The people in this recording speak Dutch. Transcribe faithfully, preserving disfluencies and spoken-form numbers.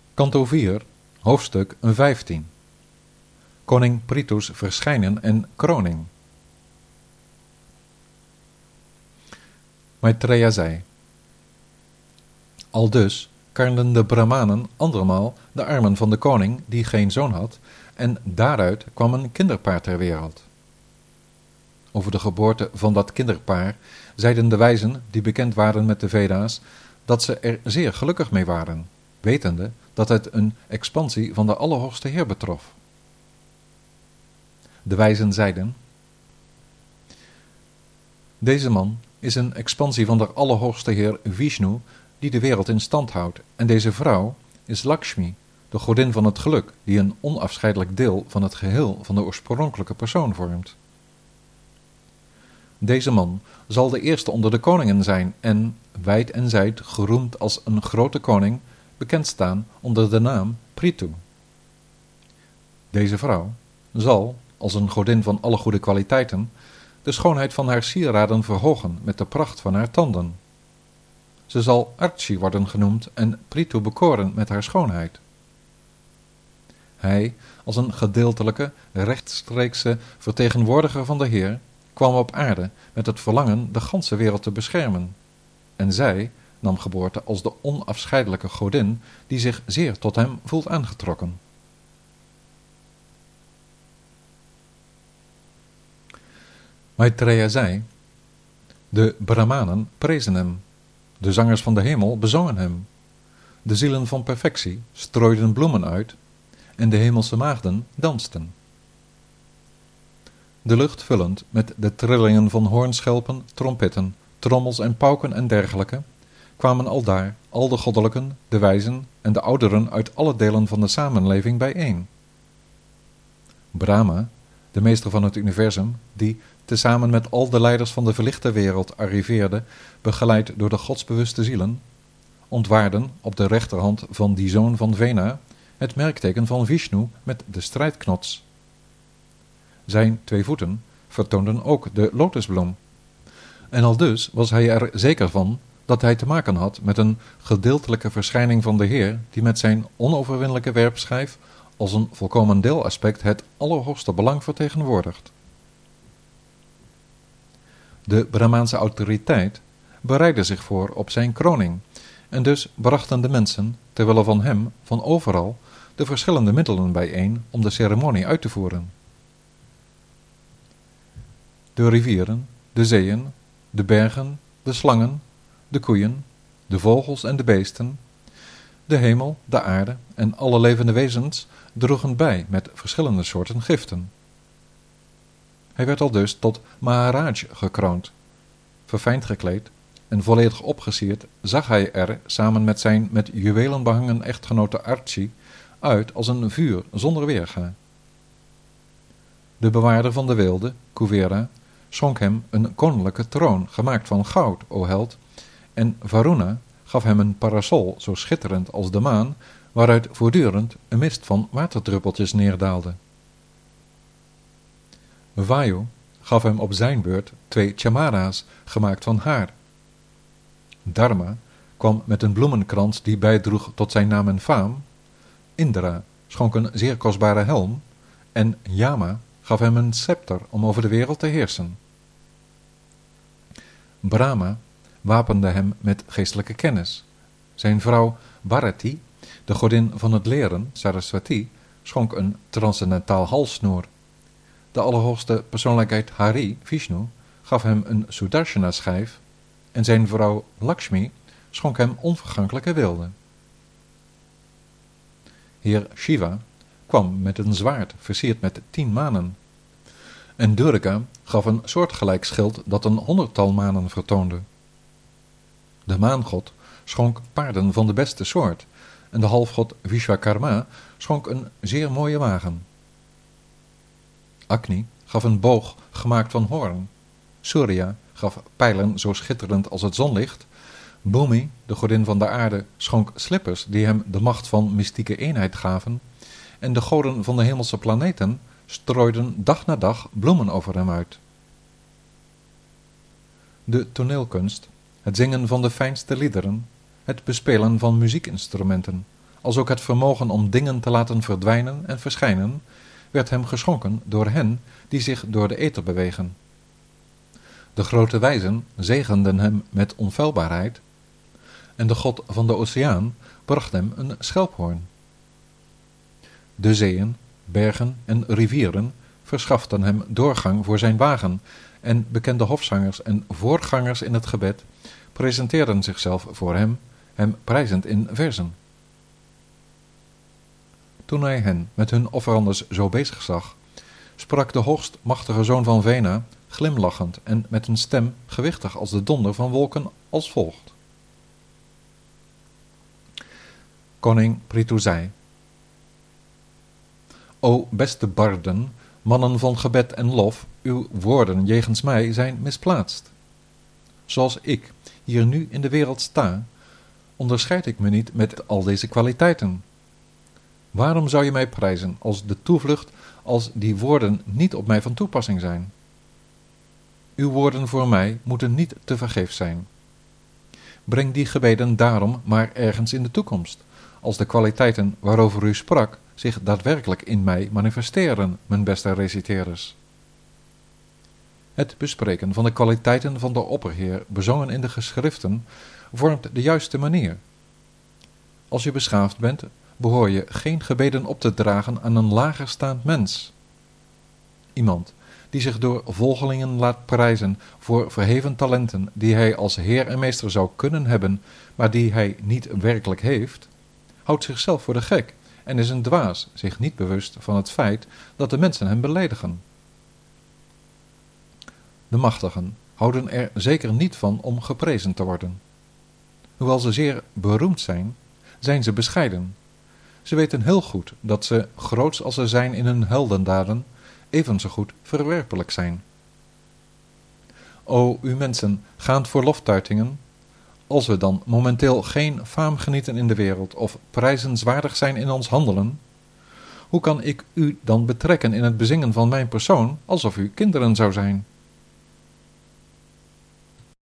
Kanto vier, hoofdstuk vijftien. Koning Prithu's verschijnen en kroning. Maitreya zei: Aldus karnden de Brahmanen andermaal de armen van de koning die geen zoon had, en daaruit kwam een kinderpaar ter wereld. Over de geboorte van dat kinderpaar zeiden de wijzen die bekend waren met de Veda's dat ze er zeer gelukkig mee waren, wetende dat het een expansie van de Allerhoogste Heer betrof. De wijzen zeiden: Deze man is een expansie van de Allerhoogste Heer Vishnu die de wereld in stand houdt, en deze vrouw is Lakshmi, de godin van het geluk, die een onafscheidelijk deel van het geheel van de oorspronkelijke persoon vormt. Deze man zal de eerste onder de koningen zijn en, wijd en zijd geroemd als een grote koning, bekend staan onder de naam Prithu. Deze vrouw zal, als een godin van alle goede kwaliteiten, de schoonheid van haar sieraden verhogen met de pracht van haar tanden. Ze zal Archi worden genoemd en Prithu bekoren met haar schoonheid. Hij, als een gedeeltelijke, rechtstreekse vertegenwoordiger van de Heer, kwam op aarde met het verlangen de ganse wereld te beschermen. En zij nam geboorte als de onafscheidelijke godin die zich zeer tot hem voelt aangetrokken. Maitreya zei: De Brahmanen prezen hem, de zangers van de hemel bezongen hem, de zielen van perfectie strooiden bloemen uit en de hemelse maagden dansten. De lucht vullend met de trillingen van hoornschelpen, trompetten, trommels en pauken en dergelijke, kwamen aldaar al de goddelijken, de wijzen en de ouderen uit alle delen van de samenleving bijeen. Brahma, de meester van het universum, die tezamen met al de leiders van de verlichte wereld arriveerde, begeleid door de godsbewuste zielen, ontwaarden op de rechterhand van die zoon van Vena het merkteken van Vishnu met de strijdknots. Zijn twee voeten vertoonden ook de lotusbloem. En aldus was hij er zeker van dat hij te maken had met een gedeeltelijke verschijning van de Heer, die met zijn onoverwinnelijke werpschijf als een volkomen deelaspect het allerhoogste belang vertegenwoordigt. De Brahmaanse autoriteit bereidde zich voor op zijn kroning, en dus brachten de mensen, terwille van hem, van overal, de verschillende middelen bijeen om de ceremonie uit te voeren. De rivieren, de zeeën, de bergen, de slangen, de koeien, de vogels en de beesten, de hemel, de aarde en alle levende wezens droegen bij met verschillende soorten giften. Hij werd aldus tot Maharaj gekroond. Verfijnd gekleed en volledig opgesierd zag hij er, samen met zijn met juwelen behangen echtgenote Archi, uit als een vuur zonder weerga. De bewaarder van de weelde, Kuvera, schonk hem een koninklijke troon gemaakt van goud, o held, en Varuna gaf hem een parasol zo schitterend als de maan, waaruit voortdurend een mist van waterdruppeltjes neerdaalde. Vayu gaf hem op zijn beurt twee chamara's gemaakt van haar. Dharma kwam met een bloemenkrans die bijdroeg tot zijn naam en faam. Indra schonk een zeer kostbare helm en Yama gaf hem een scepter om over de wereld te heersen. Brahma wapende hem met geestelijke kennis. Zijn vrouw Bharati, de godin van het leren, Saraswati, schonk een transcendentaal halssnoer. De allerhoogste persoonlijkheid Hari, Vishnu, gaf hem een Sudarshana-schijf en zijn vrouw Lakshmi schonk hem onvergankelijke wilde. Heer Shiva kwam met een zwaard versierd met tien manen. En Durga gaf een soortgelijk schild dat een honderdtal manen vertoonde. De maangod schonk paarden van de beste soort en de halfgod Vishwakarma schonk een zeer mooie wagen. Agni gaf een boog gemaakt van hoorn. Surya gaf pijlen zo schitterend als het zonlicht. Bhumi, de godin van de aarde, schonk slippers die hem de macht van mystieke eenheid gaven. En de goden van de hemelse planeten strooiden dag na dag bloemen over hem uit. De toneelkunst, het zingen van de fijnste liederen, het bespelen van muziekinstrumenten, als ook het vermogen om dingen te laten verdwijnen en verschijnen, werd hem geschonken door hen die zich door de ether bewegen. De grote wijzen zegenden hem met onfeilbaarheid, en de god van de oceaan bracht hem een schelphoorn. De zeeën, bergen en rivieren verschaften hem doorgang voor zijn wagen, en bekende hofzangers en voorgangers in het gebed presenteerden zichzelf voor hem, hem prijzend in verzen. Toen hij hen met hun offerandes zo bezig zag, sprak de hoogst machtige zoon van Vena, glimlachend en met een stem gewichtig als de donder van wolken, als volgt. Koning Prithu zei: O beste barden, mannen van gebed en lof, uw woorden jegens mij zijn misplaatst. Zoals ik hier nu in de wereld sta, onderscheid ik me niet met al deze kwaliteiten. Waarom zou je mij prijzen als de toevlucht, als die woorden niet op mij van toepassing zijn? Uw woorden voor mij moeten niet te vergeefs zijn. Breng die gebeden daarom maar ergens in de toekomst, als de kwaliteiten waarover u sprak zich daadwerkelijk in mij manifesteren, mijn beste reciteerders. Het bespreken van de kwaliteiten van de opperheer, bezongen in de geschriften, vormt de juiste manier. Als je beschaafd bent, behoor je geen gebeden op te dragen aan een lager staand mens. Iemand die zich door volgelingen laat prijzen voor verheven talenten die hij als heer en meester zou kunnen hebben, maar die hij niet werkelijk heeft, houdt zichzelf voor de gek en is een dwaas, zich niet bewust van het feit dat de mensen hem beledigen. De machtigen houden er zeker niet van om geprezen te worden. Hoewel ze zeer beroemd zijn, zijn ze bescheiden. Ze weten heel goed dat ze, groots als ze zijn in hun heldendaden, even zo goed verwerpelijk zijn. O, u mensen, gaand voor loftuitingen, als we dan momenteel geen faam genieten in de wereld of prijzenswaardig zijn in ons handelen, hoe kan ik u dan betrekken in het bezingen van mijn persoon, alsof u kinderen zou zijn?